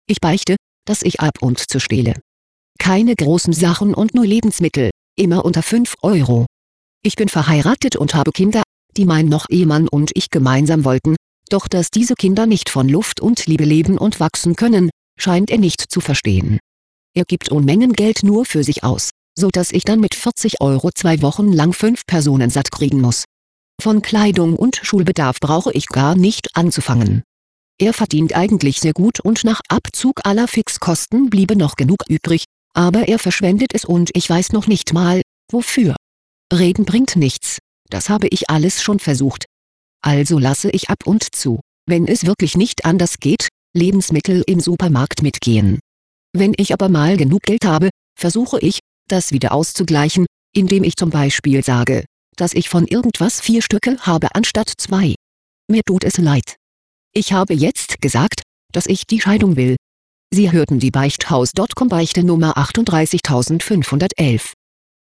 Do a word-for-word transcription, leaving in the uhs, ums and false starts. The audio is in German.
Ich beichte, dass ich ab und zu stehle. Keine großen Sachen und nur Lebensmittel, immer unter fünf Euro. Ich bin verheiratet und habe Kinder, die mein noch Ehemann und ich gemeinsam wollten, doch dass diese Kinder nicht von Luft und Liebe leben und wachsen können, scheint er nicht zu verstehen. Er gibt Unmengen Geld nur für sich aus, so dass ich dann mit vierzig Euro zwei Wochen lang fünf Personen satt kriegen muss. Von Kleidung und Schulbedarf brauche ich gar nicht anzufangen. Er verdient eigentlich sehr gut und nach Abzug aller Fixkosten bliebe noch genug übrig, aber er verschwendet es und ich weiß noch nicht mal, wofür. Reden bringt nichts, das habe ich alles schon versucht. Also lasse ich ab und zu, wenn es wirklich nicht anders geht, Lebensmittel im Supermarkt mitgehen. Wenn ich aber mal genug Geld habe, versuche ich, das wieder auszugleichen, indem ich zum Beispiel sage, dass ich von irgendwas vier Stücke habe anstatt zwei. Mir tut es leid. Ich habe jetzt gesagt, dass ich die Scheidung will. Sie hörten die Beichthaus Punkt com Beichte Nummer achtunddreißigtausendfünfhundertelf.